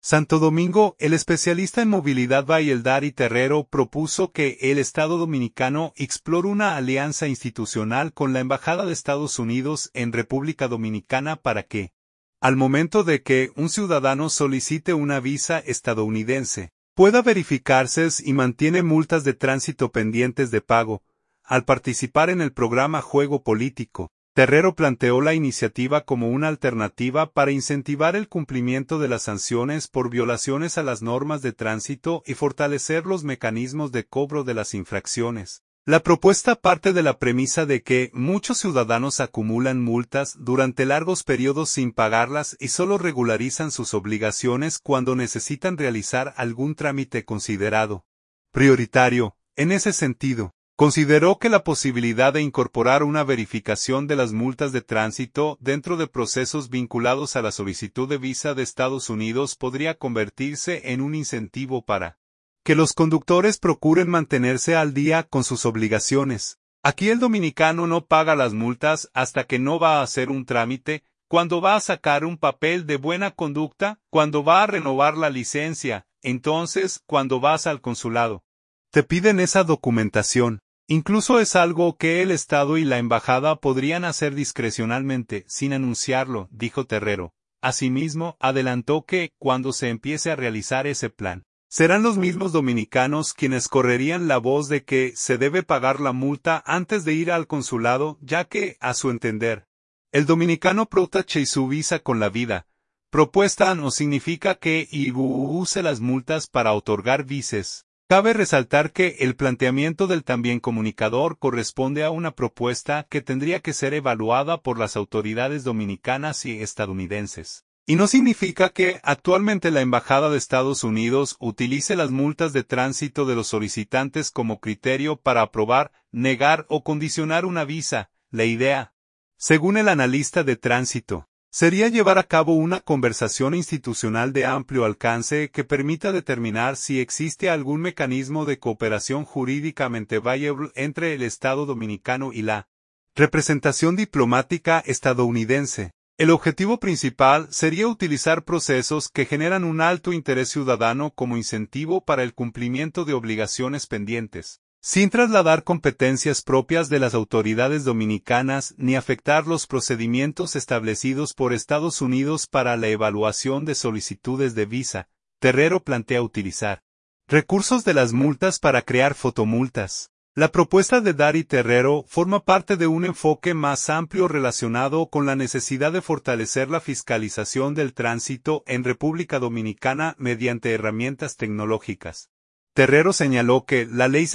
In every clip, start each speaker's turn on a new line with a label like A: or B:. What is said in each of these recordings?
A: Santo Domingo, el especialista en movilidad Dari Terrero propuso que el Estado dominicano explore una alianza institucional con la Embajada de Estados Unidos en República Dominicana para que, al momento de que un ciudadano solicite una visa estadounidense, pueda verificarse si mantiene multas de tránsito pendientes de pago. Al participar en el programa Juego Político, Terrero planteó la iniciativa como una alternativa para incentivar el cumplimiento de las sanciones por violaciones a las normas de tránsito y fortalecer los mecanismos de cobro de las infracciones. La propuesta parte de la premisa de que muchos ciudadanos acumulan multas durante largos periodos sin pagarlas y solo regularizan sus obligaciones cuando necesitan realizar algún trámite considerado prioritario. En ese sentido, consideró que la posibilidad de incorporar una verificación de las multas de tránsito dentro de procesos vinculados a la solicitud de visa de Estados Unidos podría convertirse en un incentivo para que los conductores procuren mantenerse al día con sus obligaciones. Aquí el dominicano no paga las multas hasta que no va a hacer un trámite, cuando va a sacar un papel de buena conducta, cuando va a renovar la licencia, entonces cuando vas al consulado. Te piden esa documentación. Incluso es algo que el Estado y la Embajada podrían hacer discrecionalmente, sin anunciarlo, dijo Terrero. Asimismo, adelantó que, cuando se empiece a realizar ese plan, serán los mismos dominicanos quienes correrían la voz de que se debe pagar la multa antes de ir al consulado, ya que, a su entender, el dominicano protege su visa con la vida. Propuesta no significa que use las multas para otorgar vises. Cabe resaltar que el planteamiento del también comunicador corresponde a una propuesta que tendría que ser evaluada por las autoridades dominicanas y estadounidenses. Y no significa que actualmente la Embajada de Estados Unidos utilice las multas de tránsito de los solicitantes como criterio para aprobar, negar o condicionar una visa. La idea, según el analista de tránsito, sería llevar a cabo una conversación institucional de amplio alcance que permita determinar si existe algún mecanismo de cooperación jurídicamente viable entre el Estado dominicano y la representación diplomática estadounidense. El objetivo principal sería utilizar procesos que generan un alto interés ciudadano como incentivo para el cumplimiento de obligaciones pendientes, sin trasladar competencias propias de las autoridades dominicanas ni afectar los procedimientos establecidos por Estados Unidos para la evaluación de solicitudes de visa. Terrero plantea utilizar recursos de las multas para crear fotomultas. La propuesta de Dari Terrero forma parte de un enfoque más amplio relacionado con la necesidad de fortalecer la fiscalización del tránsito en República Dominicana mediante herramientas tecnológicas. Terrero señaló que la Ley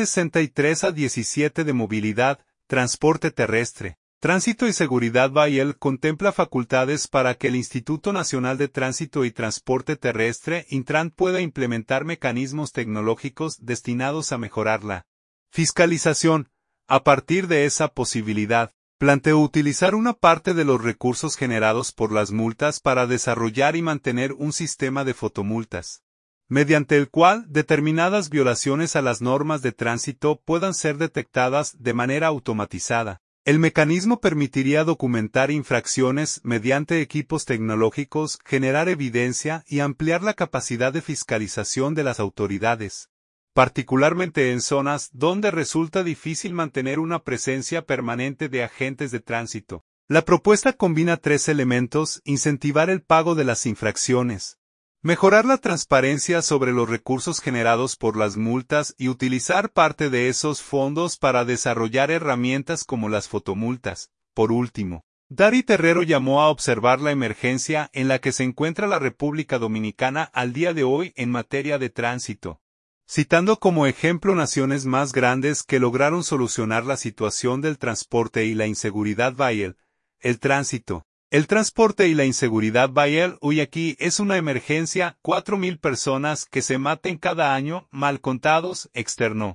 A: 63/17 de Movilidad, Transporte Terrestre, Tránsito y Seguridad Vial contempla facultades para que el Instituto Nacional de Tránsito y Transporte Terrestre, Intran, pueda implementar mecanismos tecnológicos destinados a mejorar la fiscalización. A partir de esa posibilidad, planteó utilizar una parte de los recursos generados por las multas para desarrollar y mantener un sistema de fotomultas, mediante el cual determinadas violaciones a las normas de tránsito puedan ser detectadas de manera automatizada. El mecanismo permitiría documentar infracciones mediante equipos tecnológicos, generar evidencia y ampliar la capacidad de fiscalización de las autoridades, particularmente en zonas donde resulta difícil mantener una presencia permanente de agentes de tránsito. La propuesta combina tres elementos: incentivar el pago de las infracciones, mejorar la transparencia sobre los recursos generados por las multas y utilizar parte de esos fondos para desarrollar herramientas como las fotomultas. Por último, Dari Terrero llamó a observar la emergencia en la que se encuentra la República Dominicana al día de hoy en materia de tránsito, citando como ejemplo naciones más grandes que lograron solucionar la situación del transporte y la inseguridad vial. El transporte y la inseguridad vial hoy aquí es una emergencia. 4.000 personas que se maten cada año, mal contados, externó.